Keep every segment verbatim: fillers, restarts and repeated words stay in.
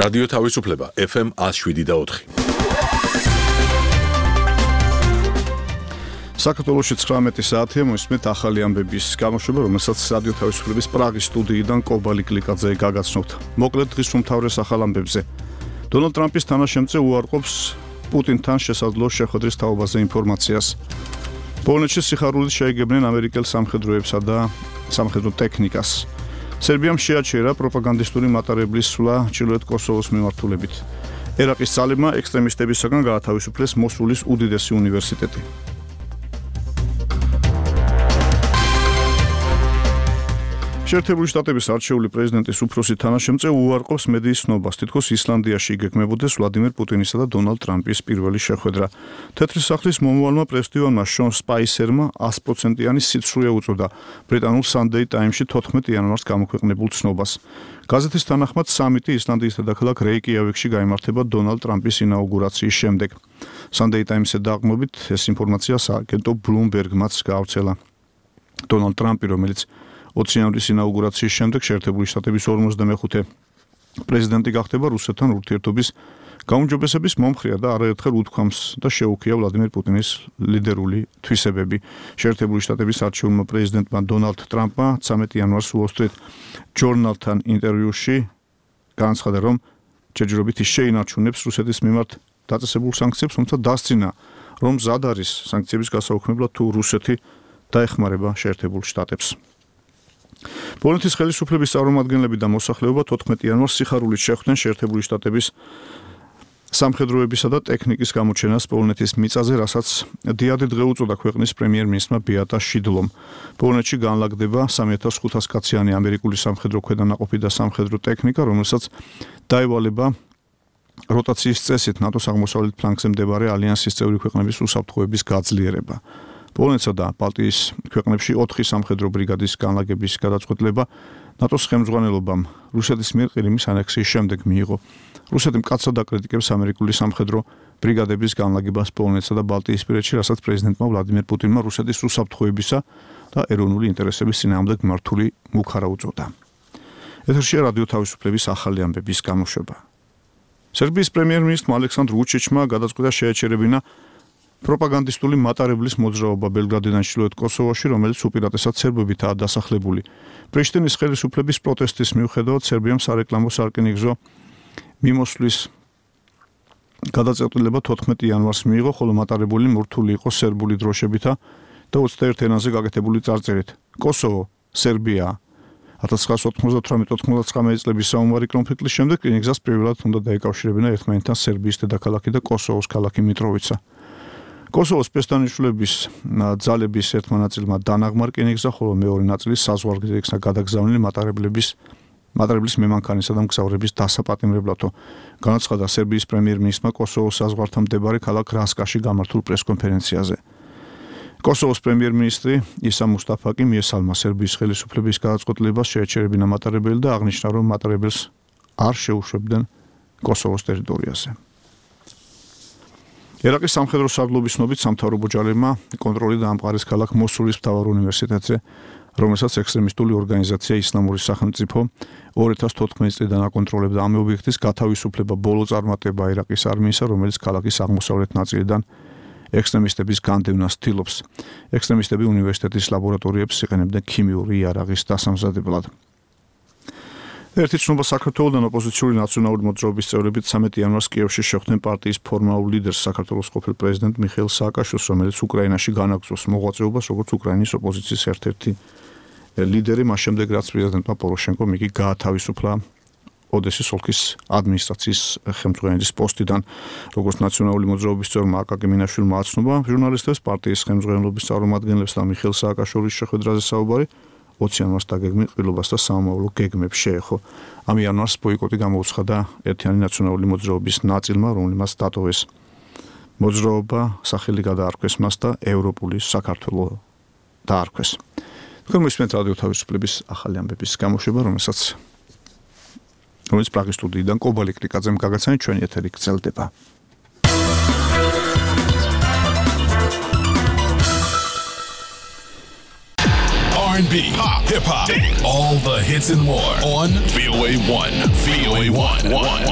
რადიო თავისუფლება ეფ ემ one oh seven და four. საქართველოში ცხრამეტი საათია მოისმენთ ახალი ამბების გამოშვება, რომელსაც რადიო თავისუფლების პრაღის სტუდიიდან კობალი კლიკაძე გაგაცნობთ. მოკლედ დღის უმთავრეს ახალ ამბებზე. დონალდ ტრამპის თანაშემწე უარყოფს პუტინთან შესაძლო შეხვედრის თაობაზე ინფორმაციას. პოლონეთში სიხარულით შეეგებნენ ამერიკელ სამხედროებსა და სამხედრო ტექნიკას. სერბიამ შეაჩერა პროპაგანდისტური მატარებლის სვლა ჩრდილოეთ კოსოვოს მიმართულებით. ერაყის ძალებმა ექსტრემისტებისაგან გაათავისუფლეს მოსულის უდიდესი უნივერსიტეტი. შეერთებული შტატების არჩეული პრეზიდენტის უფროსი თანაშემწე უარყოფს მედიის ცნობას, თითქოს ისლანდიაში იგეგმებოდეს ვლადიმერ პუტინისა და დონალდ ტრამპის პირველი შეხვედრა. თეთრი სახლის მომავალმა პრესდივანმა შონ სპაისერმა one hundred percent-იანი სიცრუე უწოდა ბრიტანულ Sunday Times-ში თოთხმეტ იანვარს გამოქვეყნებულ ცნობას. გაზეთის თანახმად სამიტი ისლანდიის დედაქალაქ რეიკიავიკში გაიმართება დონალდ ტრამპის ინაუგურაციის შემდეგ. Sunday Times-ზე დაყრდნობით ეს ინფორმაცია სააგენტო Bloomberg-მაც გაავრცელა. დონალდ ტრამპი, რომელიც ოცი იანვრის ინაუგურაციის შემდეგ შეერთებული შტატების ორმოცდამეხუთე პრეზიდენტი გახდება, რუსეთთან ურთიერთობის გაუმჯობესების მომხრეა და არაერთხელ უთქვამს და შეუქია ვლადიმერ პუტინის ლიდერული თვისებები. შეერთებული შტატების არჩეულმა პრეზიდენტმა დონალდ ტრამპმა ცამეტი იანვარს Wall Street Journal-თან ინტერვიუში განაცხადა, რომ ჯერჯერობით ის შეინარჩუნებს რუსეთის მიმართ დაწესებულ სანქციებს, თუმცა დასძინა, რომ მზად არის სანქციების გასაუქმებლად თუ რუსეთი დაეხმარება შეერთებულ შტატებს. პოლონეთის ხელისუფლების წარმომადგენლები და მოსახლეობა თოთხმეტ იანვარს სიხარულით შეხვდნენ შეერთებული შტატების სამხედროებისა და ტექნიკის გამოჩენას პოლონეთის მიწაზე, რასაც დიადი დღე უწოდა ქვეყნის პრემიერ-მინისტრმა ბეატა შიდლომ. პოლონეთში განლაგდება სამი ათას ხუთას კაციანი ამერიკული სამხედრო ქვედანაყოფი და სამხედრო ტექნიკა, რომელსაც დაევალება როტაციის წესით ნატოს აღმოსავლეთ ფლანგზე მდებარე ალიანსის წევრი ქვეყნების უსაფრთხოების გაძლიერება. პოლონეთსა და ბალტიის ქვეყნებში ოთხი სამხედრო ბრიგადის განლაგების გადაწყვეტილება ნატოს ხელმძღვანელობამ რუსეთის მიერ ყირიმის ანექსიის შემდეგ მიიღო. რუსეთი მკაცრად აკრიტიკებს ამერიკული სამხედრო ბრიგადების განლაგებას პოლონეთსა და ბალტიისპირეთში, რასაც პრეზიდენტმა ვლადიმერ პუტინმა რუსეთის უსაფრთხოებისა და ეროვნული ინტერესების წინააღმდეგ მართული მუქარა უწოდა. ეთერშია რადიო თავისუფლების ახალი ამბების გამოშვება. სერბიის პრემიერ-მინისტრმა ალექსანდრ ვუჩიჩმა გადაწყვიტა შეაჩერებინა პროპაგანდისტული მატარებლის მოძრაობა ბელგრადიდან ჩრდილოეთ კოსოვოში, რომელიც უპირატესად სერბებითაა დასახლებული. პრიშტინის ხელისუფლების პროტესტის მიუხედავად სერბიამ სარეკლამო სარკინიგზო მიმოსვლის გადაწყვეტილება თოთხმეტი იანვარს მიიღო, ხოლო მატარებული მორთული იყო სერბული დროშებითა და ოცდაერთი ენაზე გაკეთებული წარწერით. კოსოვო, სერბია. one thousand nine hundred ოთხმოცდათვრამეტ ოთხმოცდათვრამეტი წლების საომარი კონფლიქტის შემდეგ რკინიგზას პირველად უნდა დაეკავშირებინა ერთმანეთთან სერბიის დედაქალაქი და კოსოვოს ქალაქი მიტროვიცა. კოსოვოს პესტანიშვილების ძალების ერთმა ნაწილმა დანაღმა რკინიგზა, ხოლო მეორე ნაწილი საზღვარგზა იქნა გადაგზავნილი მატარებლების მატარებლის მემანქანისა და მგზავრების დასაპატიმრებლადო. განაცხადა სერბიის პრემიერ-მინისტრმა კოსოვოს საზღვართან მდებარე ქალაქ რასკაში გამართულ პრესკონფერენციაზე. კოსოვოს პრემიერ-მინისტრი ისა მუსტაფაკი მიესალმა სერბიის ხელისუფლების გადაწყვეტილებას შეაჩერებინა მატარებელი და აღნიშნა, რომ მატარებელს არ შეუშვებდნენ კოსოვოს ტერიტორიაზე. ერაყის სამხედრო სარდლობის ცნობით სამთავრობო ჯარებმა კონტროლი დაამყარეს ქალაქ მოსულის მთავარ უნივერსიტეტზე, რომელსაც ექსტრემისტული ორგანიზაცია ისლამური სახელმწიფო ორი ათას თოთხმეტი წლიდან აკონტროლებდა. ამ ობიექტის გათავისუფლება ბოლო წარმატება ერაყის არმიისა, რომელიც ქალაქის აღმოსავლეთ ნაწილიდან ექსტრემისტების განდევნას ცდილობს. ექსტრემისტები უნივერსიტეტის ლაბორატორიებს იყენებდნენ ქიმიური იარაღის დასამზადებლად. ერთი ცნობა საქართველოდან ოპოზიციური ნაციონალური მოძრაობის წევრები ცამეტი იანვარს კიევში შეხვდნენ პარტიის ფორმალურ ლიდერს საქართველოს ყოფილ პრეზიდენტ მიხეილ სააკაშვილს, რომელიც უკრაინაში განაგრძობს მოღვაწეობას როგორც უკრაინის ოპოზიციის ერთ-ერთი ლიდერი, მას შემდეგ რაც პრეზიდენტმა პოროშენკომ იგი გაათავისუფლა ოდესის ოლქის ადმინისტრაციის ხელმძღვანელის პოსტიდან. როგორც ნაციონალური მოძრაობის წევრმა აკაკი მინაშვილმა აცნობა ჟურნალისტებს პარტიის ხელმძღვანელობის წარმომადგენლებს და მიხეილ სააკაშვილის შეხვედრაზე საუბარი ოცი იანვარს დაგეგმილ ყრილობას და სამომავლო გეგმებს შეეხო. ამ იანვარს ბოიკოტი გამოუცხადა ერთიანი ნაციონალური მოძრაობის ნაწილმა, რომელმაც დატოვეს მოძრაობა, სახელი გადაარქვეს მას და ევროპული საქართველო დაარქვეს. თქვენ მოისმენთ რადიო თავისუფლების ახალი ამბების გამოშვება, რომელსაც რომელიც პრაღის სტუდიიდან კობალი კლიკაძემ გაგაცანით, ჩვენი ეთერი გრძელდება. R and B, pop, hip hop, all the hits and more on V O A one. V O A one.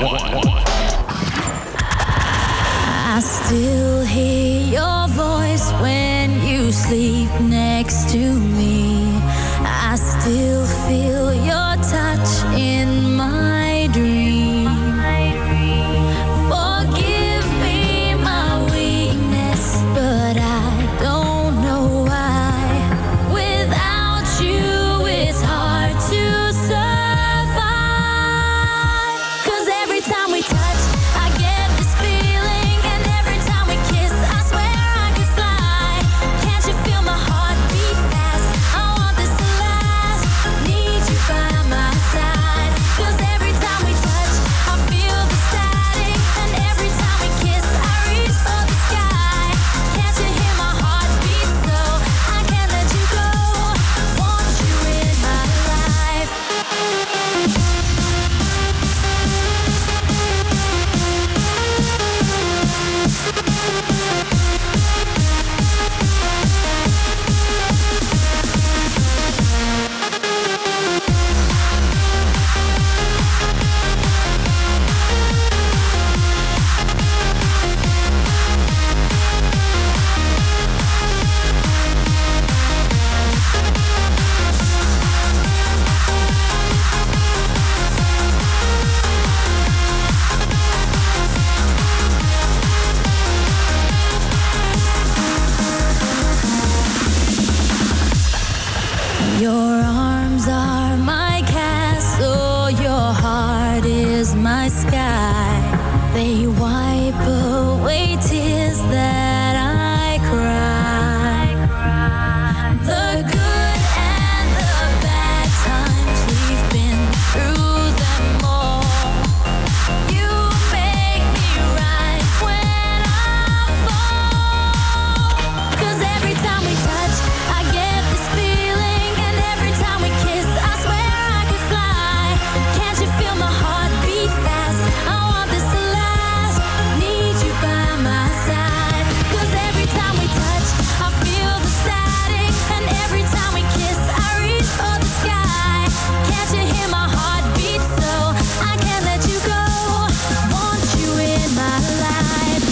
I still hear your voice when you sleep next to me. I still feel your touch in my dream. Forgive me my weakness, but I don't know why. Without you, it's hard to survive. 'Cause every time we touch, I get this feeling, and every time we kiss, I swear I could fly. Can't you feel my heart beat fast? I want this to last. Need you by my side. 'Cause every time we touch, I feel the static, and every time we kiss, I reach for the sky. Can't you hear my heart beat so? I can't let you go. Want you in my life. Your arms are my castle, your heart is my sky. They wipe away tears that I cry. The good and the bad times, we've been through them all. You make me rise when I fall. 'Cause every time we touch, I get this feeling, and every time we kiss, I swear I could fly. Can't you feel my heart beat fast? I want this to last. Need you by my side. 'Cause every time we touch, I feel the static, and every time we kiss, I reach for the sky. Can't you hear my heart beat so? I can't let you go. Want you in my life.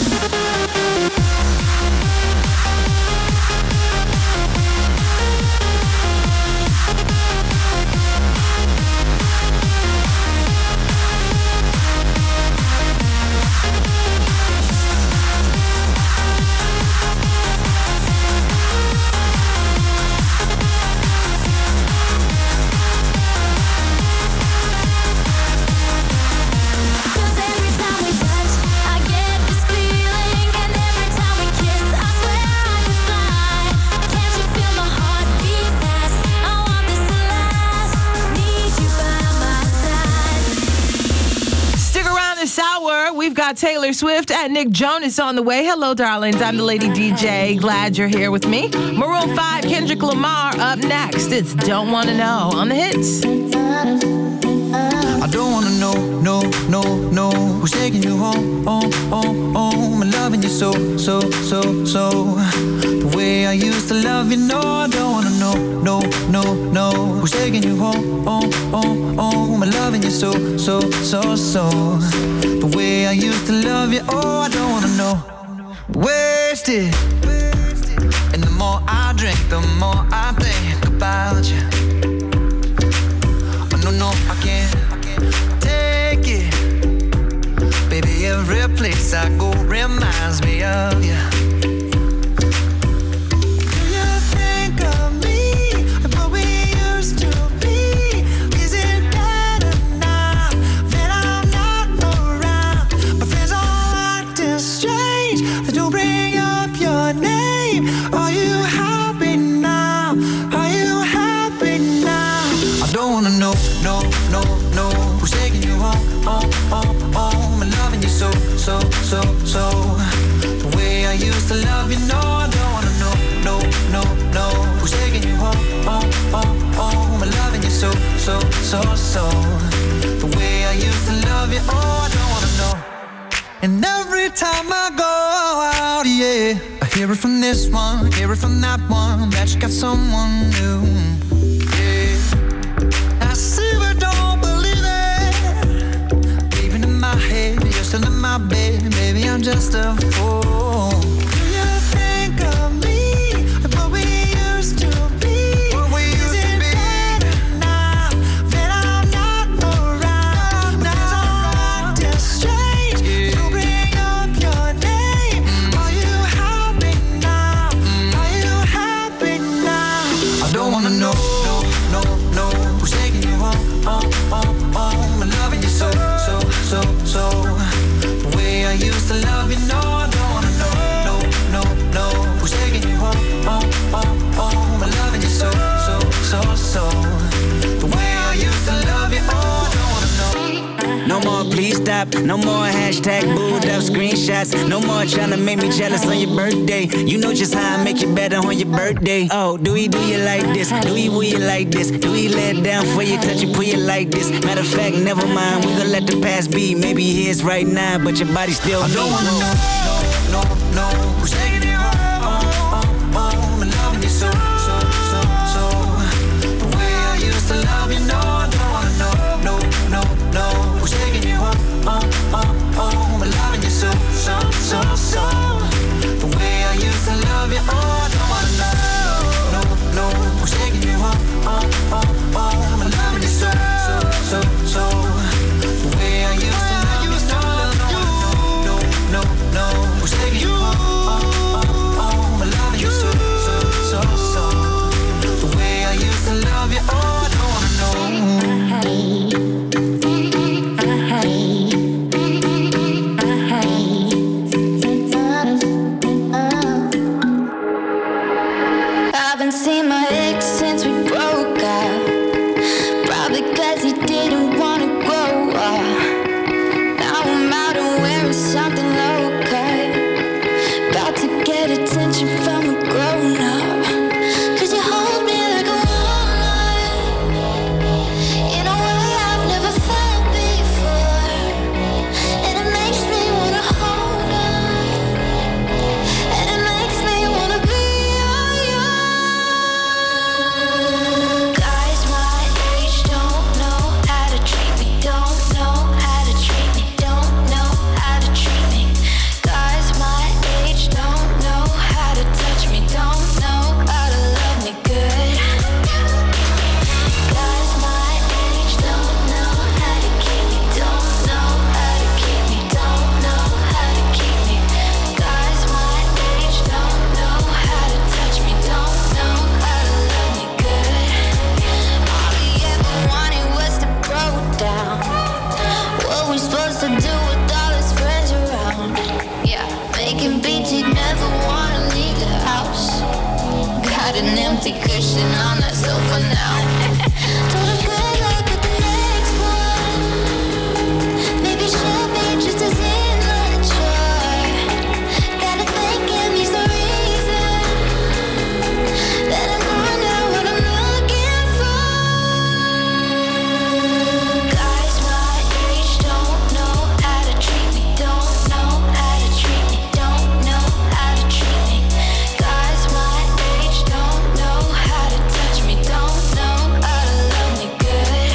Cause every time we touch, I get this feeling, and every time we kiss, I swear I could fly. Can't you feel my heart beat fast? I want this to last. Need you by my side. Stick around this hour. We've got Taylor Swift and Nick Jonas on the way. Hello, darlings. I'm the Lady D J. Glad you're here with me. Maroon five, Kendrick Lamar up next. It's Don't Wanna Know on the hits. I don't wanna know, no, no, no who's taking you home, home, home, home and loving you so, so, so, so the way I used to love you. No, I don't wanna know, no, no, no who's taking you home, home, home, home and loving you so, so, so, so the way I used to love you. Oh, I don't wanna know. Wasted, and the more I drink, the more I think about you. No, no, I can't take it. Baby, every place I go reminds me of you. Do you think of me and what we used to be? Is it better now that I'm not around? My friends all acting strange. They don't bring up your name. Are you happy now? Are you happy now? I don't wanna know, no, no, no who's taking you home, home, home, home and loving you so, so, so, so the way I used to love you. No, I don't wanna know, no, no, no who's taking you home, home, home, home and loving you so, so, so, so the way I used to love you. Oh, I don't wanna know. And every time I go out, yeah, I hear it from this one, hear it from that one, that you got someone new. don't wanna know, no, no, no, who's taking you home, home, home, home, and loving you so, so, so, so. The way I used to love you, no, I don't wanna know, no, no, no, who's taking you home, home, home, home, and loving you so, so, so, so. The way I used to love you, oh, I don't wanna know. No more, please stop. No more hashtag booed up screenshots. No more trying to make me jealous on your birthday. You know just how I make you better on your birthday. Oh, do we do you like this? Do we will you like this? Do we let down for you, touch you, pull you like this? Matter of fact, never mind. We gon' let the past be. Maybe here's right now, but your body still. I don't wanna know, no, no, no, who's taking you home, home, home, and loving you so, so, so, so. The way I used to love you, no, I don't wanna know, no, no, no, who's taking you home, home, home, home, and loving you so, so, so, so. The way I used to love you, oh, I don't wanna know, no, no, who's taking you home, home, home, home, and loving you so, so, so, so. The way I used to love you, no, no, no, no, who's taking you home, home, home, and loving you so, so, so, so. The way I used to love you, oh, I don't wanna know. Haven't seen my ex since we broke up. Probably cause he didn't wanna grow up. Now I'm out and wearing something low cut. About to get attention from a grown up. Cause you hold me like a walnut in a way I've never felt before. And it makes me wanna hold on. And it makes me wanna be all yours. Guys my age don't know how to treat me. Don't know how to treat me. Don't know how to treat me. Guys my age don't know how to touch me. Don't know how to love me good. Guys my age don't know how to keep me. Don't know how to keep me. Don't know how to keep me. Guys my age don't know how to touch me. Don't know how to love me good. All he ever wanted was to grow down. What we supposed to do with all his friends around? Yeah, making beats, he'd never wanna leave the house. Got an empty cushion on that sofa now. Told him good luck with the next one. Maybe she'll be just as immature. Gotta thank him, he's the reason that I know now what I'm looking for. Guys my age don't know how to treat me. Don't know how to treat me. Don't know how to treat me. Guys my age don't know how to touch me. Don't know how to love me good.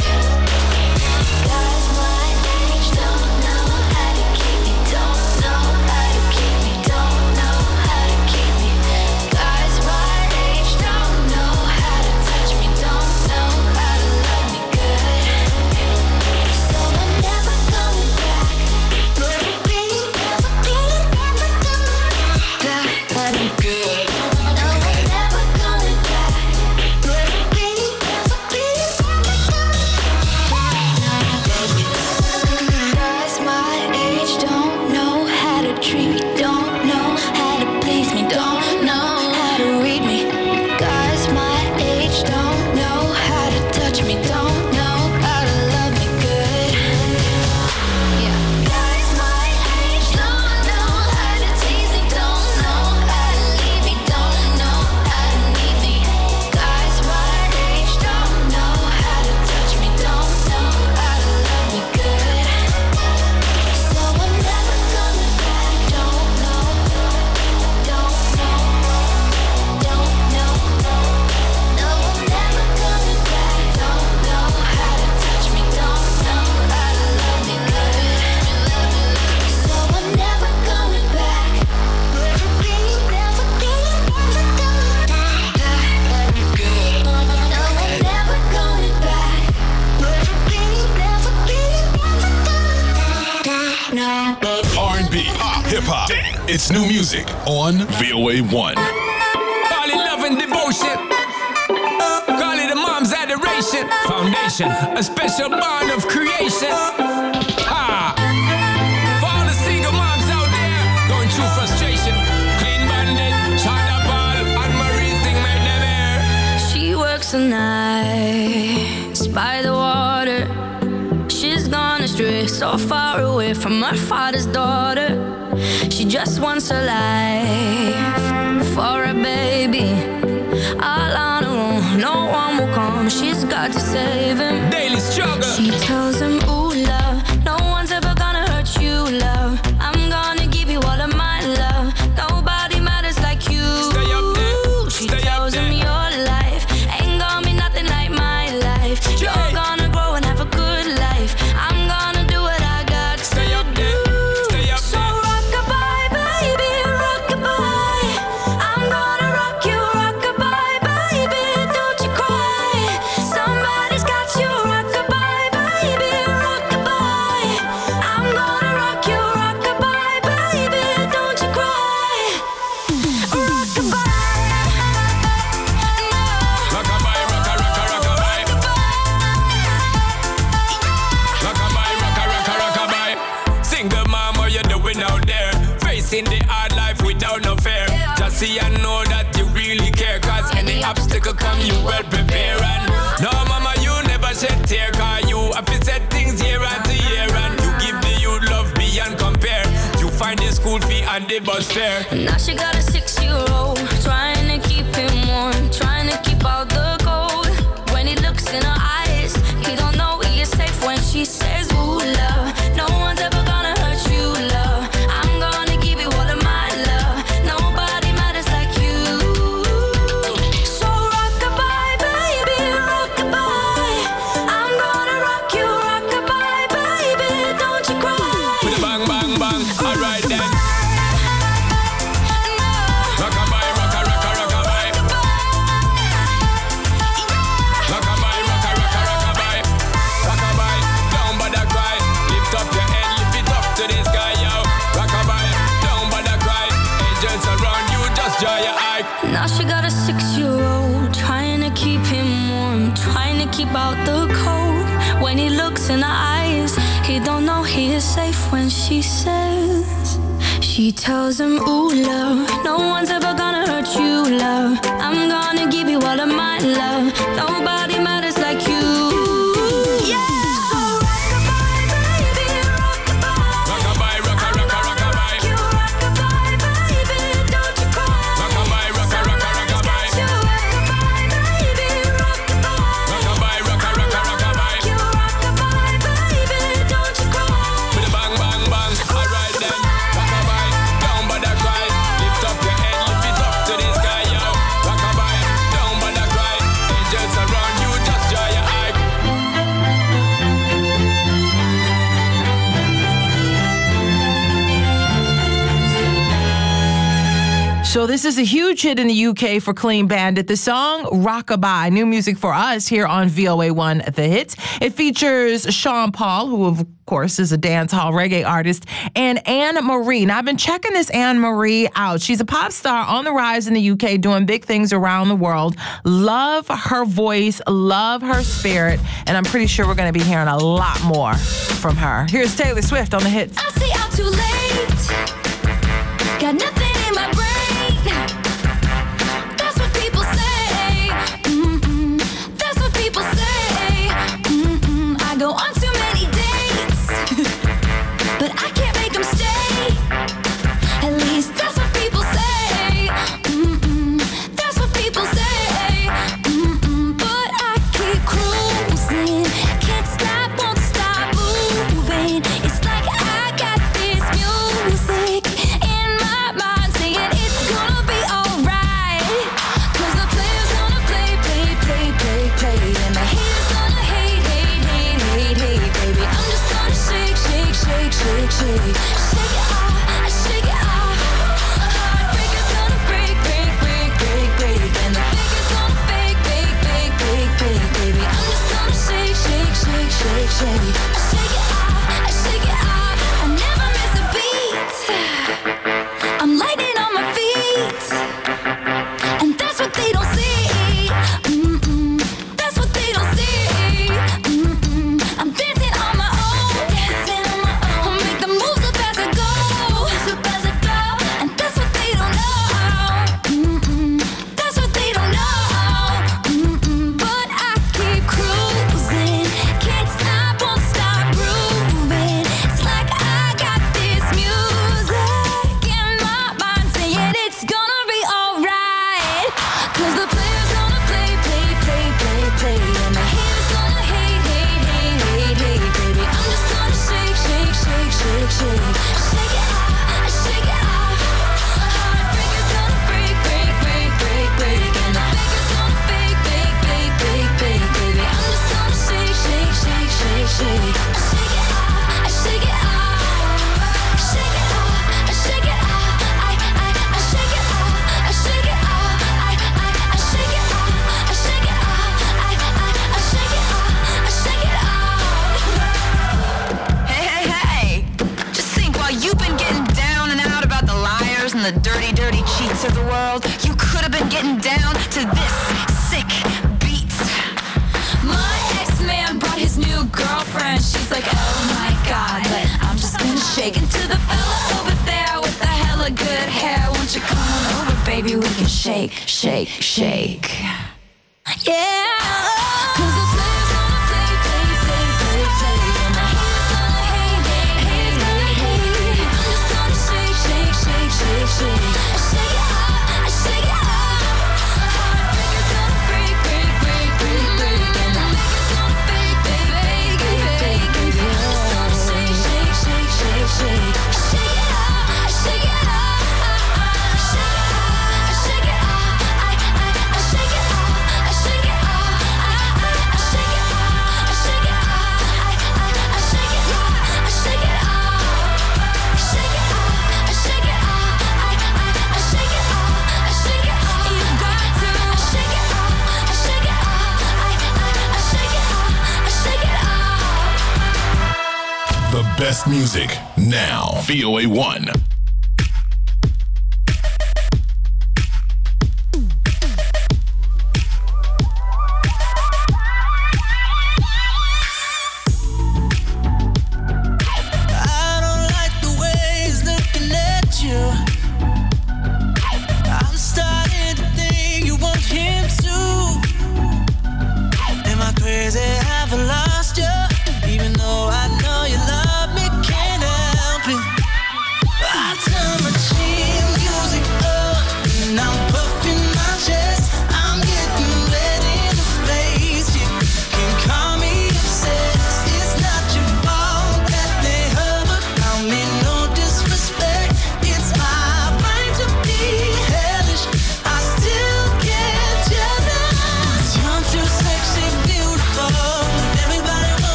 Guys my age don't know how to keep me. Don't know how to keep me. Don't know how to keep me. Guys my age don't know how to touch me. Don't know how to love me good. So I'm never coming back. Never be, never be, never coming back. Good. No, I'm never coming back. Never be, never be, never Guys my age don't know how to treat me. Don't know how to please me. Don't know how to read me. Guys my age don't know how to touch me. Don't know how to love me good. Yeah. Guys my age don't know how to tease me. Don't know how to leave me. Don't know how to need me. Guys my age don't know how to touch me. Don't know how to love me good. So I'm never coming back. Don't know. Don't know. Don't know. No, I'm never coming back. Don't know how to touch me. Don't know how to love me good. So I'm never coming back. Never be, never be, never coming back. Good. No, I'm never coming back. Never be, never be, never coming back. No. R and B, pop, hip hop. It's new music on V O A one. All in love and devotion. nation, a special bond of creation. Ah. For all the single moms out there going through frustration, Clean Bandit, China Ball, and Marie thing made them air. She works the nights by the water. She's gone astray, so far away from her father's daughter. She just wants a life for a baby. All on her own, no one will come. She's got to save him. Daily struggle. She tells him, ooh, love, no one's ever gonna hurt you, love. I'm gonna give you all of my love. Nobody matters like you. Stay up there. She Stay tells up there. him your life ain't gonna be nothing like my life. You're Hey. gonna grow and have a good life. I'm gonna do what I got Stay to up do. there. Stay up So there. rock-a-bye, baby, rock-a-bye. I'm gonna rock you, rock-a-bye, baby. Don't you cry. Somebody's got you, rock-a-bye, baby, rock-a-bye. I'm gonna rock you, rock-a-bye, baby. Don't you cry. Rock-a-bye. Rockabye, rocka, rocka, rockabye. Rockabye, rocka, rocka, rockabye. Single mom, what you doing out there? Facing the hard life without no fear. Just see and know that you really care. Cause any obstacle come, you well prepare. And no, mama, you never shed tear. Cause you have to set things year after year. And you give the youth love beyond compare. You find the school fee and the bus fare. Now she got a six-year-old, trying to keep him warm, trying to keep out the cold. When he looks in her eyes, he don't know he is safe when she says, ooh, love, no one's ever gonna hurt you, love. I'm gonna give you all of my love. Nobody matters like you. So rock-a-bye, baby, rock-a-bye. I'm gonna rock you, rock-a-bye, baby. Don't you cry. With a bang, bang, bang. Alright then. Rockabye, rocka, rocka, rockabye. Rockabye, rocka, rocka, rockabye. Rockabye, don't bother cry. Lift up your head, lift it up to the sky, yo. Rockabye, don't bother cry. Angels around you, just dry your eye. Now she got a six-year-old, trying to keep him warm, trying to keep out the cold. When he looks in her eyes, he don't know he is safe when she says, she tells him, ooh, love, no one's ever gonna hurt you, love. I'm gonna give you all of my love. Nobody matters like you. Yeah. So rock-a-bye, baby, rock-a-bye. Rockabye, rocka, rocka, rockabye. You rock-a-bye, baby, don't you cry. Rockabye, rocka, rocka, rockabye. You rock-a-bye, baby, rock-a-bye. Rockabye, rocka, rocka, rockabye. You rock-a-bye, baby, don't you cry. With a bang, bang, bang. Alright then. Rockabye, don't bother cry. Lift up your head, lift it up to the sky, yo. Rockabye, don't bother cry. Angels around you, just dry your eye. So this is a huge hit in the U K for Clean Bandit. The song Rockabye, new music for us here on V O A one The Hits. It features Sean Paul, who of course is a dance hall reggae artist, and Anne Marie. Now I've been checking this Anne Marie out. She's a pop star on the rise in the U K, doing big things around the world. Love her voice, love her spirit, and I'm pretty sure we're going to be hearing a lot more from her. Here's Taylor Swift on The Hits. I stay out too late. Got nothing in my brain. That's what people say. Mm-mm. That's what people say. Mm-mm. I go on too many dates, but I can't make them stay. At least that's what people say. Mm-mm. That's what people say. Mm-mm. But I keep cruising. Can't stop, won't stop moving. It's like I got this music in my mind saying it's gonna be alright. Cause the player's gonna play, play, play, play, play. And the haters gonna hate, hate, hate, hate, hate, baby. I'm just gonna shake, shake, shake, shake, shake. Shake it off, shake it off. Heartbreaker's gonna break, break, break, break, break. And the biggest gonna fake, fake, fake, fake, fake, baby. I'm just gonna shake, shake, shake, shake, shake. Shake it off, shake it off. I never miss a beat. I'm lightning on my feet, and that's what they don't see. Mm-mm. That's what they don't see. the dirty, dirty cheats of the world, you could have been getting down to this sick beat. My ex-man brought his new girlfriend. She's like, oh my god, but I'm just gonna shake it to the fella over there with the hella good hair. Won't you come on over, baby? We can shake, shake, shake. Yeah. Cause the players gonna play, play, play, play, play. And the haters gonna hate, hate, hate, hate, hate. I'm just gonna shake, shake, shake, shake, shake. I shake it up, I shake it up. Heartbreakers gonna break, break, break, break, break. And the makers gonna fake, fake, fake, fake, fake. I'm just gonna shake, shake, shake, shake, shake. I shake it up, I shake it up. I shake it up, I shake it up. I, I, I shake it up, I shake it up. I, I, I shake it up, I shake it up. I, I, I shake it up, I shake it up. Shake it up, I shake it up. I, I, I shake it up, I shake it up. You got to shake it up, I shake it up. I, I, I shake it up, I shake it up. The best music now. V O A one. I don't like the way he's looking at you. I'm starting to think you want him too. Am I crazy? Have I lost you? Even though I know you love me, can't help it. I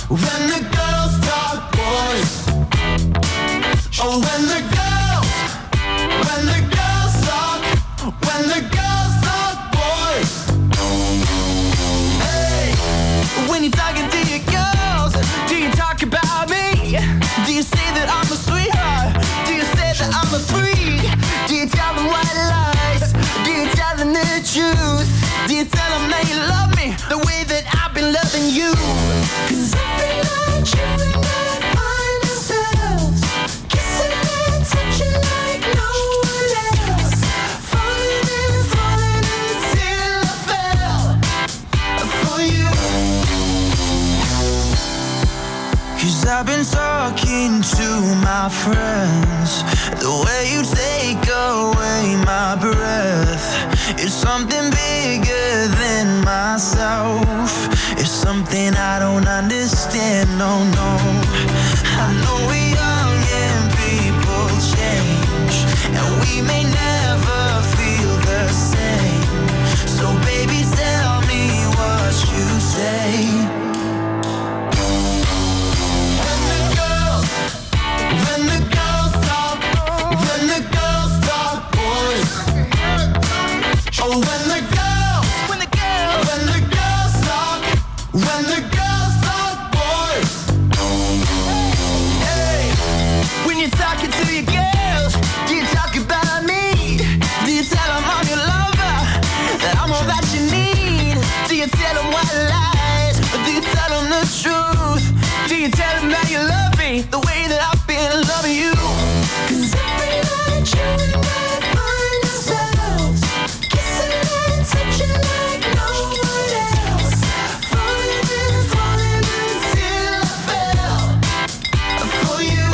when the girls talk boys. Oh, when the girls, when the girls talk, when the girls talk boys. Hey, when you're talking to your girls, do you talk about me? Do you say that I'm a sweetheart? Do you say that I'm a freak? Do you tell them white lies? Do you tell them the truth? Do you tell them that you love me the way that I've been loving you? Cause every night you and I find ourselves kissing and touching like no one else. Falling and falling until I fell for you. Cause I've been talking to my friends. The way you take away my breath, it's something bigger than myself. It's something I don't understand, no, no. I know we're young and people change, and we may never feel the same. So baby, tell me what you say. When the girls, when the girls talk, when the girls talk boys. Oh, when the girls, when the girls, when the girls talk, when the girls talk boys. Hey, when you're talking to your girls, do you talk about me? Do you tell them I'm your lover, that I'm all that you need? Do you tell them white lies, or do you tell them the truth? Do you tell them that you love me the way that I've been loving you? Cause every night you and I find ourselves kissing and touching like no one else. Falling and falling until I fell for you.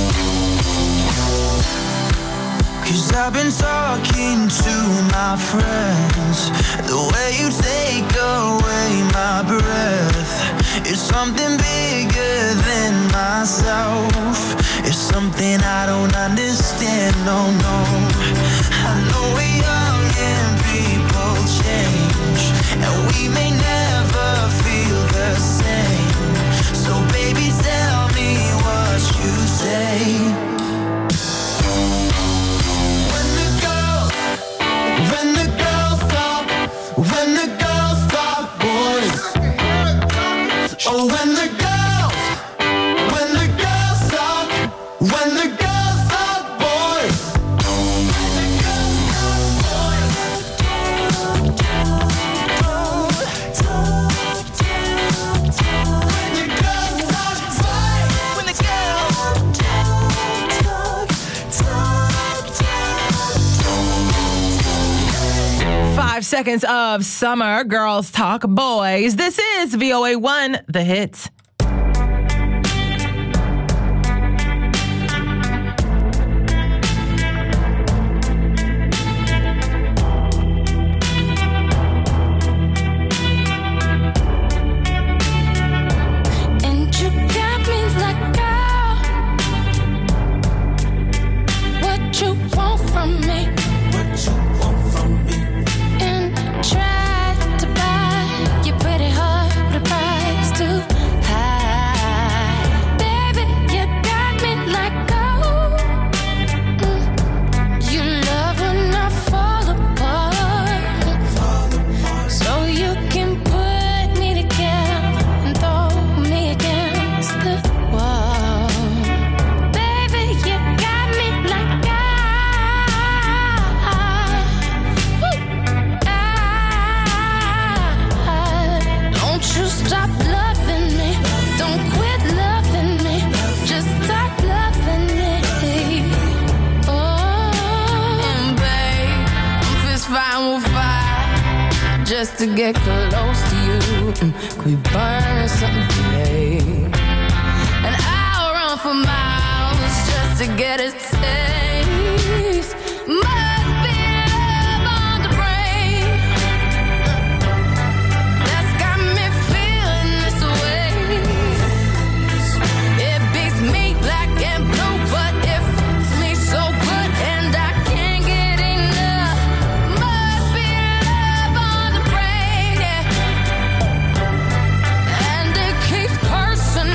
Cause I've been talking to my friends. The way you take away my breath, it's something bigger than myself. It's something I don't understand, no, no. I know we're young and people change, and we may never feel the same. So baby, tell me what you say. When the girls, when the girls talk, when the girls talk boys. Oh, when the girls, when the girls talk, when the girls talk boys. When the girls talk boys. When the girls talk boys. When the girls Five seconds of summer, girls talk boys. This is V O A one, The Hits. And you got me like, girl, what you want from me? What you want from me? And try to buy your pretty heart with a price too high. Baby, you got me like, oh, mm, you love when I fall apart, so you can put me together and throw me against the wall. Baby, you got me like, I, woo, I, don't you stop loving me, don't quit loving me, just stop loving me. Oh, and babe, I'm fist fighting with fire just to get close to you. Mm, Could we burn something today? And I'll run for miles just to get a taste. Must be love on the brain that's got me feeling this way. It beats me black and blue, but it fits me so good, and I can't get enough. Must be love on the brain, yeah. And it keeps cursing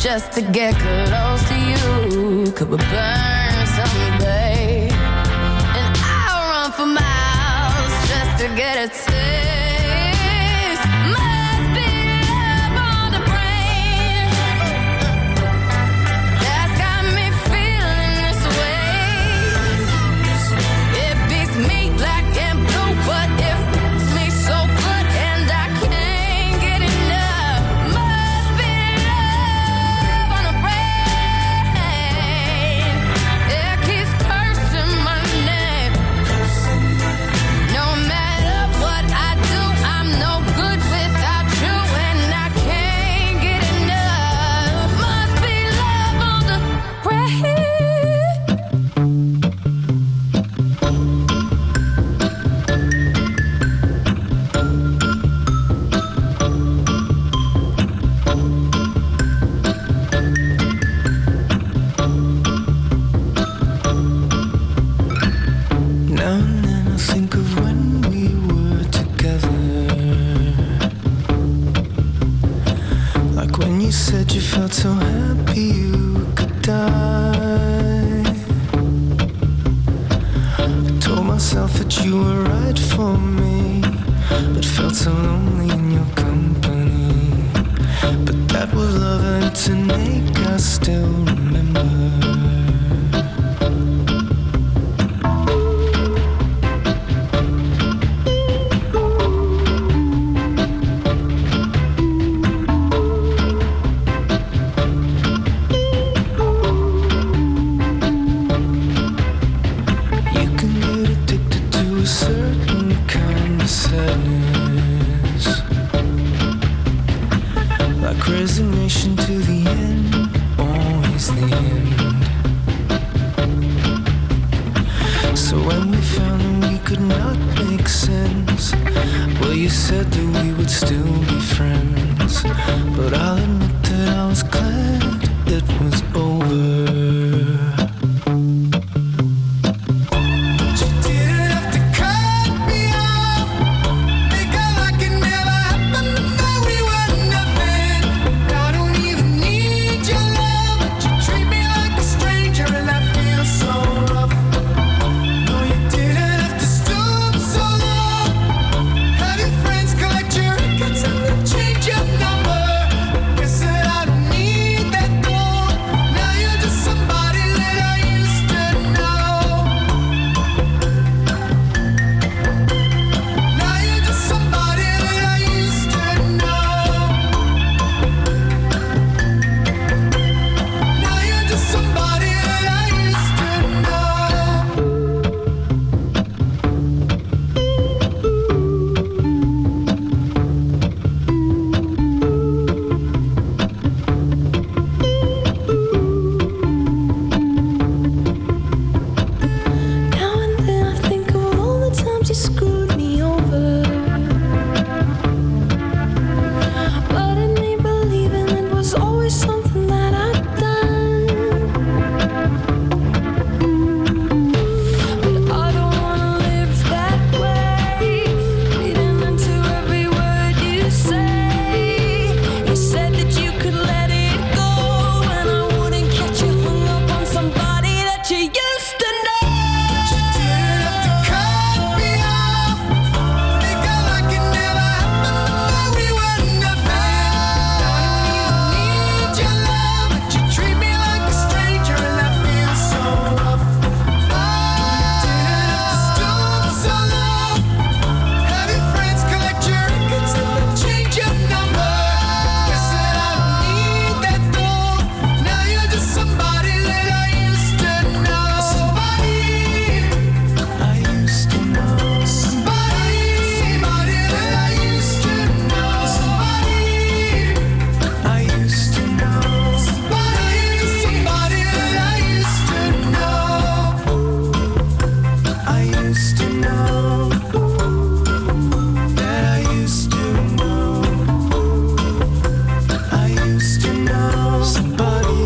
just to get close to you. Could we burn someday? And I'll run for miles just to get a taste. Must be love on the brain that's got me feeling this way. It beats me black and blue, but it feels me so good and I can't get enough. Must be love on the brain. It keeps cursing my name. No matter what I do, I'm no good without you, and I can't get enough. Must be love on the brain. Now and then I think of when we were together, like when you said you felt so happy you could die. I told myself that you were right for me, but felt so lonely in your company. But that was love and it's an ache I still remember. You can get addicted to a certain kind of sadness, like resignation to the end, always the end. So when we found that we could not make sense, well, you said that we would still be friends. But I'll admit that I was glad it was over. You didn't have to cut me off, make out like it never happened, and that we were nothing. I don't even need your love, but you treat me like a stranger, and that feels so rough. No, you didn't have to stoop so low, have your friends collect your records and then change your number. Guess that I don't need that though. Now you're just somebody that I used to know. Now you're just somebody that I used to know. Now you're just somebody that I used to know. Now and then I think of all the times you screwed me over, but in me believing it was always something that I'd done. But I don't wanna live that way, reading into every word you say. You said that you could let it go, and I wouldn't catch you hung up on somebody that you used to know. You didn't have to cut me off, make out like it never happened, that we were nothing. I don't even need your love, but you treat me like a stranger, and that feels so rough. Oh, you didn't have to stoop so low, have your friends collect your records and then change your number. Guess that I don't need that though. Now you're just somebody that I used to know. Somebody I used to know. Somebody, somebody that I used to know. Somebody I used to know. Somebody, somebody that I used to know. I used to know. That I used to know. I used to know somebody.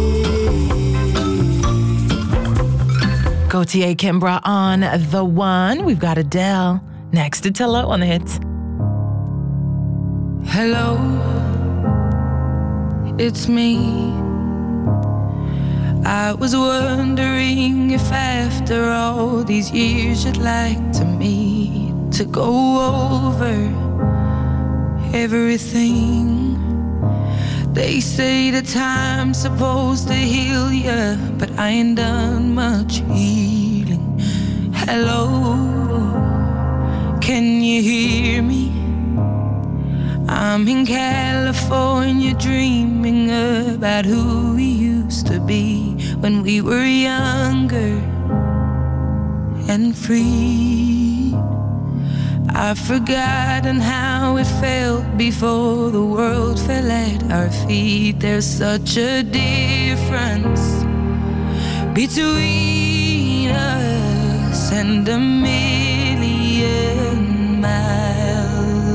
Gautier Kimbra on The One. We've got Adele next to Hello on the hits. Hello, it's me. I was wondering if after all these years you'd like to meet to go over everything. They say the time's supposed to heal ya, but I ain't done much healing. Hello, can you hear me? I'm in California dreaming about who we used to be when we were younger and free. I've forgotten how it felt before the world fell at our feet. There's such a difference between us and a million miles.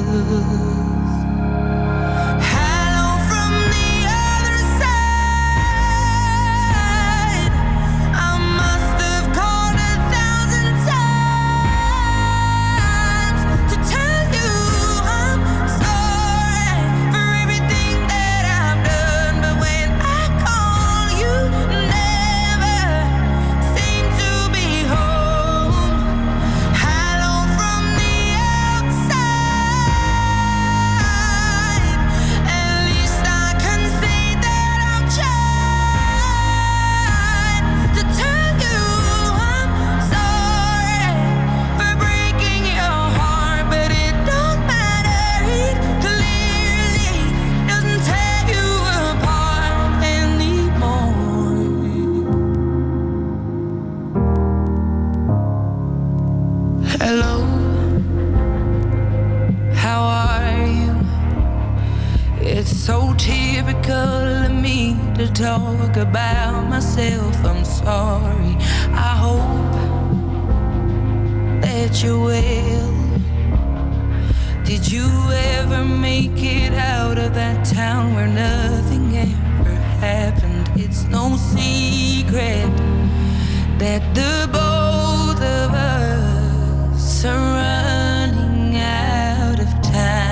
Talk about myself, I'm sorry. I hope that you're well. Did you ever make it out of that town where nothing ever happened? It's no secret that the both of us are running out of time.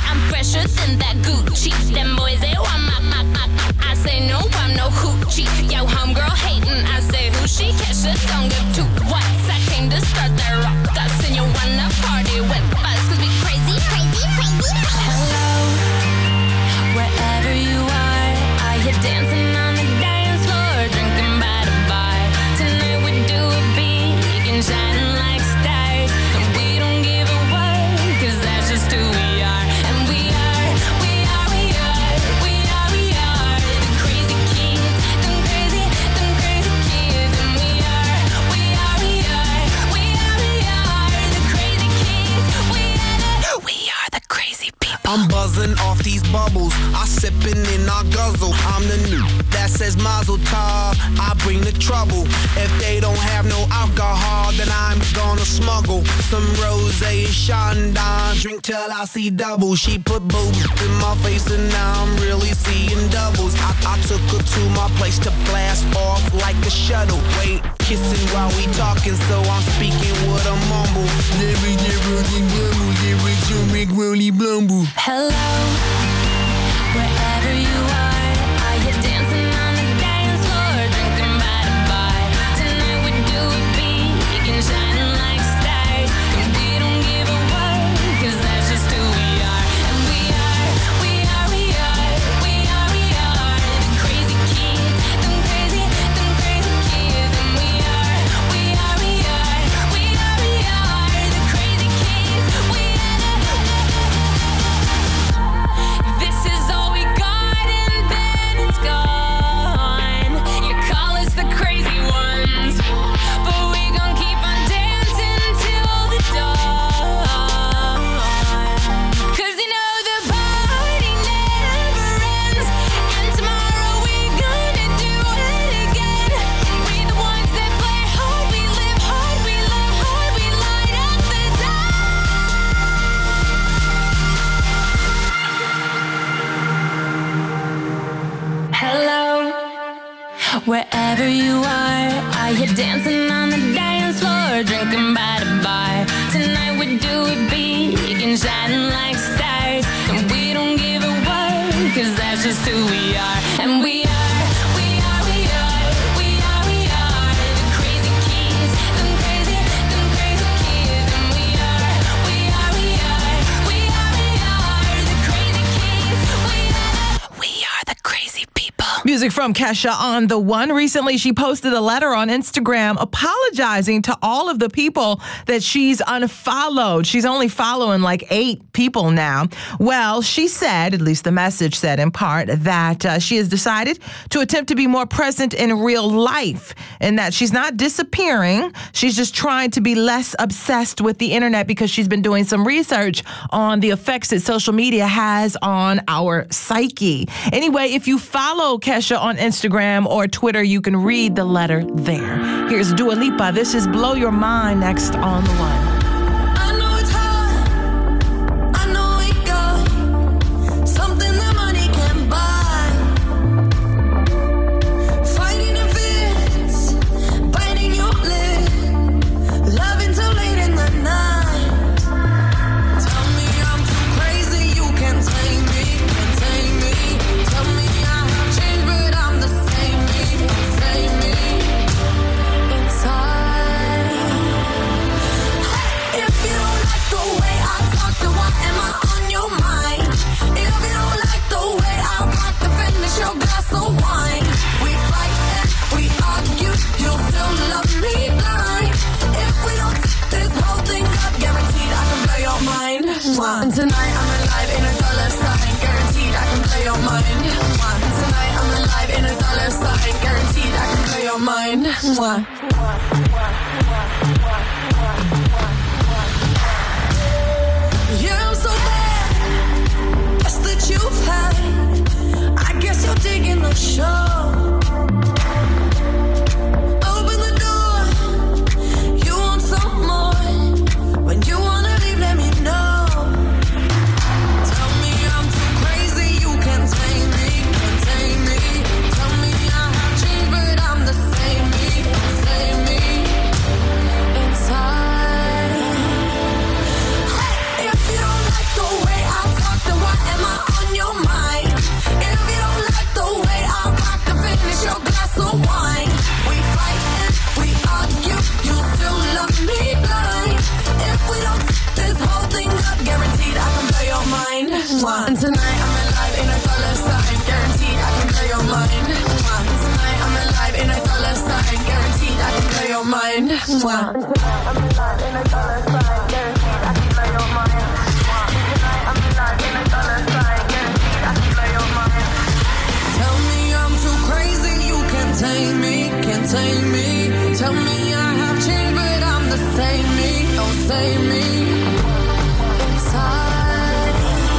Fresher than that Gucci. Them boys, they want my, my, my, my. I say no, I'm no hoochie. just don't give two whats. I came to start that rock us, and you wanna party with us, cause we crazy, crazy, crazy. Hello, wherever you are, are you dancing on the dance floor, drinking by the bar? Tonight we do it big and shining like stars, and we don't give a what, cause that's just who we are. And we are, we are, we are, we are, we are the crazy kids, them crazy, them crazy kids. And we are, we are, we are, we are, we are the crazy kids. We are the, we are the crazy people. I'm buzzing off these bubbles, I sippin' and I guzzle. I'm the new that says Mazel Tov, I bring the trouble. If they don't have no alcohol, then I'm gonna smuggle some rosé and Chandon. Drink till I see double. She put boobs in my face and now I'm really seeing doubles. I, I took her to my place to blast off like a shuttle. Wait, kissing while we talking, so I'm speaking with a mumble. Hello, wherever you are, are you dancing on the dance floor, drinking by the bar? Tonight we do it big and shining like stars, and we don't give a what, cause that's just who we are. And we are, we are, we are, we are, we are the crazy kids, them crazy, them crazy kids. And we are, we are, we are, we are, we are the crazy kids. We are the, this is all we got and then it's gone. You call us the crazy ones, but we gon' keep on dancing till the dawn. Cause you know the party never ends, and tomorrow we gonna do it again. We the ones that play hard, we live hard, we love hard, we light up the Hello, wherever you are, are you dancing on the dance floor, drinking by the bar? Tonight we do it big and shining like stars, and we don't give a what, cause that's just who we are. And we are, we are, we are, we are, we are the crazy kids, them crazy, them crazy kids. And we are, we are, we are, we are, we are the crazy kids. We are, we are the crazy people. Music from Kesha on the One. Recently, she posted a letter on Instagram apologizing to all of the people that she's unfollowed. She's only following like eight people now. Well, she said, at least the message said in part, that uh, she has decided to attempt to be more present in real life and that she's not disappearing. She's just trying to be less obsessed with the internet because she's been doing some research on the effects that social media has on our psyche. Anyway, if you follow Kesha on Instagram or Twitter, you can read the letter there. Here's Dua Lipa. This is Blow Your Mind next on The One. I know it's hard. I know it got something that money can buy. Fighting in fits, biting your lip, loving till late in the night. Tell me I'm too crazy, you can't tame me, can't tame me. Tell me I have changed, but I'm the same me, same me. It's hard. If you don't like the way I talk, then why am I on your mind? If you don't like the way I rock, then finish your glass of wine. We fight and we argue, you'll still love me blind. If we don't set this whole thing up, guaranteed I can blow your mind. And tonight I'm alive in a dollar sign, guaranteed I can blow your mind. And tonight I'm alive in a dollar sign, guaranteed I can blow your mind. You're so bad, best that you've had. I guess you're digging the show. Open the door, you want some more. When you wanna leave, let me know. Tell me I'm too crazy, you can't tame me, can't tame me. Tell me I have changed, but I'm the same me, same me. It's hard. mind. And tonight I'm alive in a dollar sign, guaranteed I can blow your mind. And tonight I'm alive in a dollar sign, guaranteed I can blow your mind. And tonight I'm alive in a dollar sign, guaranteed I can blow your mind. And tonight I'm alive in a dollar sign, guaranteed I can blow your mind. Tell me I'm too crazy, you can't tame me, can't tame me. Tell me I have changed, but I'm the same me, don't save me. Inside.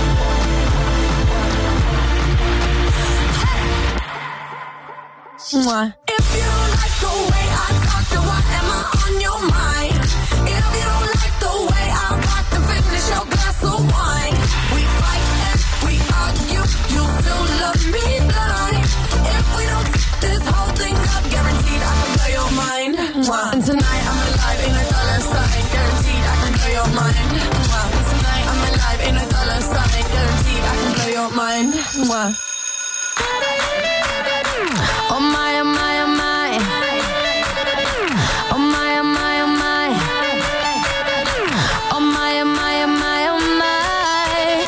Hey. If you don't like the way I talk, then why am I on your mind? If you don't like the way I rock, then finish your glass of wine. We fight and we argue, you still love me blind. If we don't f- this whole thing up, guaranteed I can blow your mind. And tonight I'm alive in a dollar sign, guaranteed I can blow your mind. And tonight I'm alive in a dollar sign, guaranteed I can blow your mind. Oh my, oh my, oh my. Oh my, oh my, oh my. Oh my, oh my, oh my, oh my.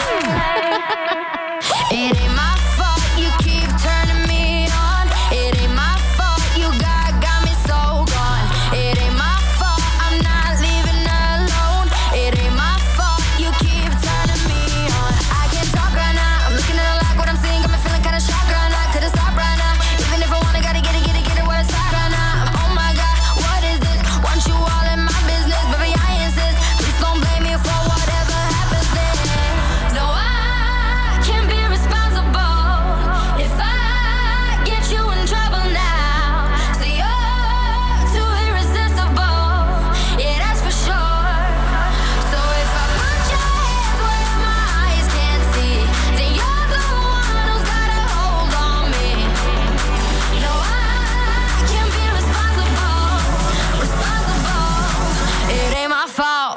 It ain't my fault you keep turning me on. It ain't my fault you got, got me so gone. It ain't my fault I'm not leaving alone. It ain't my fault you keep turning me on. I can't talk right now, I'm looking at it like what I'm seeing. Got me feeling kinda shocked right now, couldn't stop right now. Even if I wanna, gotta get it, get it, get it while it's hot right now. Oh my God, what is this? Want you all in my business, baby, I insist. Please don't blame me for whatever happens then. No, I can't be responsible if I get you in trouble now. So you're too irresistible, yeah, that's for sure. So if I put your hands where my eyes can't see, then you're the one who's got a hold on me. No, I can't be responsible, responsible. It ain't my fault.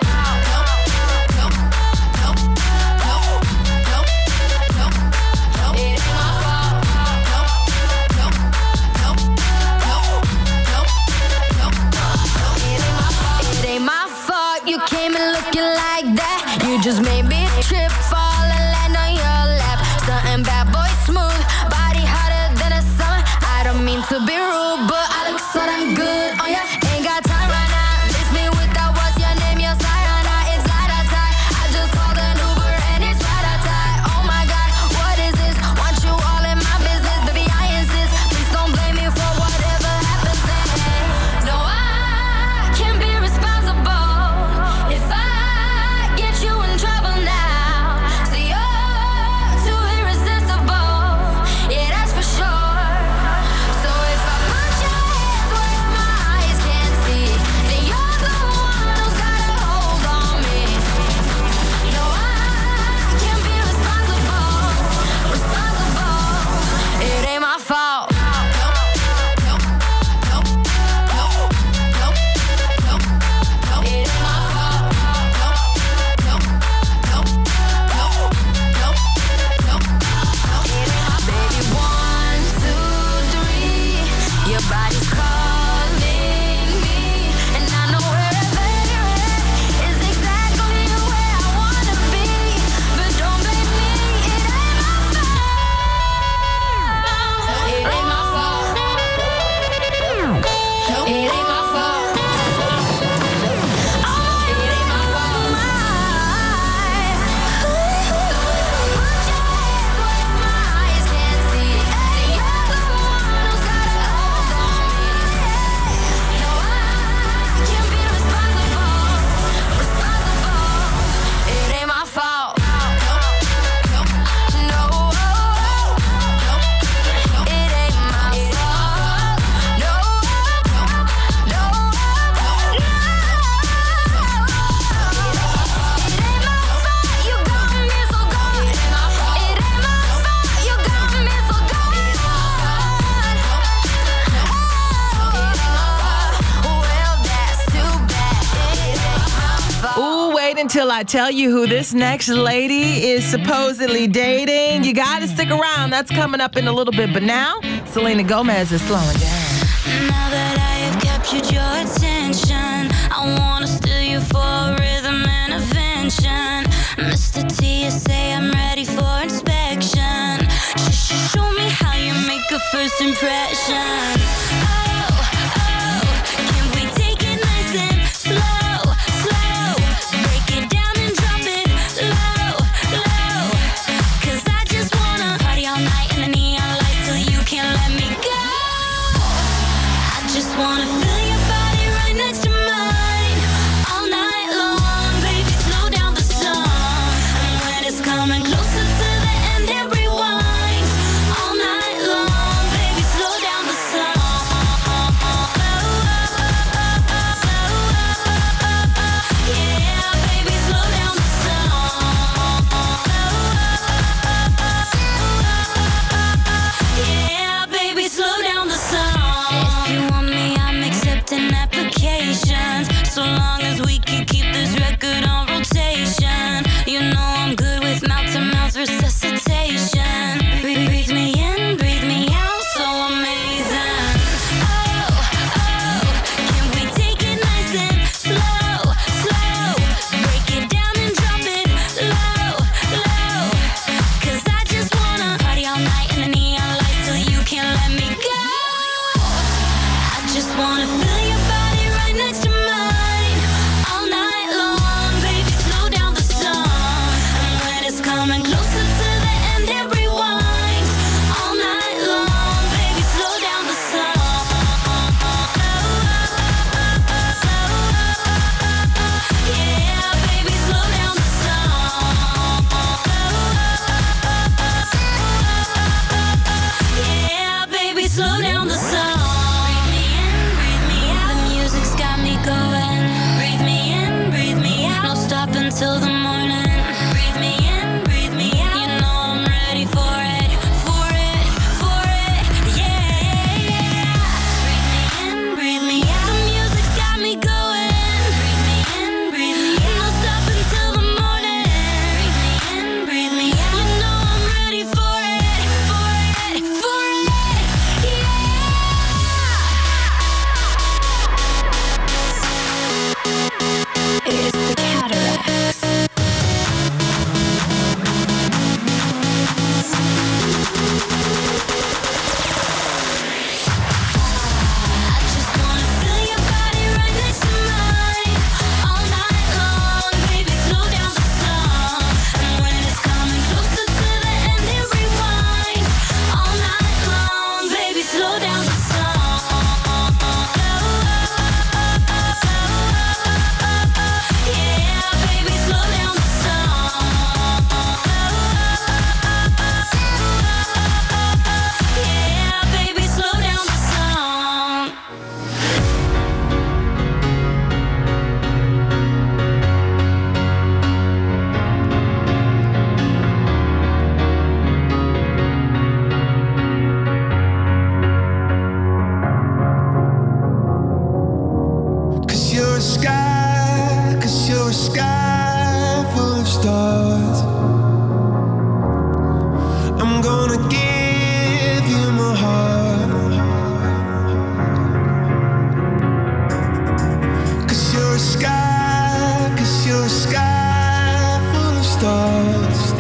It ain't my fault you came in looking like that. You just made me trip, fall and land on your lap. Something bad boy smooth, body hotter than a summer. I don't mean to be rude, but I look so damn good on ya. Ain't got time right now. Miss me with that, what's your name? Your side right now. It's light outside. I just called an Uber and it's right outside. Oh my God, what is this? Want you all in my business, baby, I insist. Please don't blame me for whatever happens then. No, I can't be responsible if I get you in trouble now. So you're too irresistible, yeah, that's for sure. So if I put your hands where my eyes can't see, then you're the one who's got a hold on me. No, I can't be responsible, responsible. It ain't my fault. It ain't my fault. Baby, one, two, three. Your body's calling me, and I know wherever you're at is exactly where I wanna be. But don't blame me, it ain't my fault. It ain't my fault. It ain't my fault. Oh, it ain't my fault. So if I put your hands where my eyes can't see, then you're the one who's got a hold on me. No, I can't be responsible, responsible. It ain't my fault. No, it ain't my fault. No, no, no. It ain't my fault you got me so gone. It ain't my fault you got me so gone. Well, that's too bad. It ain't my fault. Ooh, wait until I tell you who this next lady is supposedly dating. You gotta stick around. That's coming up in a little bit. But now, Selena Gomez is slowing down. Now that I have captured your attention, I wanna steal you for a rhythm and invention. Mister T, you say I'm ready for inspection. Sh- sh- Show me how you make a first impression. Oh, oh, can we take it nice and slow, slow? Break it down and drop it low, low. 'Cause I just wanna party all night in the neon lights till you can't let me go. I just wanna feel your body right next to mine all night long, baby. Slow down the song, and when it's coming closer to the end, hit rewind all night long, baby. Slow down the song. Yeah, baby, slow down the song. Yeah, baby, slow down the song. If you want me, I'm accepting applications, so long as we can keep this record on rotation. You know I'm good with mouth-to-mouth resuscitation. Breathe, breathe me in, breathe me out, so amazing. Oh, oh, can we take it nice and slow, slow? Break it down and drop it low, low. 'Cause I just wanna party all night in the neon lights till you can't let me go. I just wanna feel your body right next to mine all night long, baby. Slow down the song, and when it's coming closer to the end, hit rewind all night long, baby. Slow down the song. Yeah, baby, slow down the song. Yeah, baby, slow down the song. Breathe me in, breathe me out. The music's got me going. Breathe me in, breathe me out. No stop until the morning. Breathe me in, breathe me out. You know I'm ready for it, for it, for it. Yeah, yeah. Breathe me in, breathe me out. The music's got me going. Breathe me in, breathe me out. No stop until the morning. Breathe me in, breathe me out. You know I'm ready for it, for it, for it. It's the Cataracts. I just wanna feel your body right next to mine all night long, baby. Slow down the song, and when it's coming closer to the end, hit rewind all night long, baby. Slow down the song. Yeah, baby, slow down the song. Yeah, baby, slow down the song. Cause you're a sky, cause you're a sky full of stars. I'm gonna give you my heart. Cause you're a sky, cause you're a sky full of stars.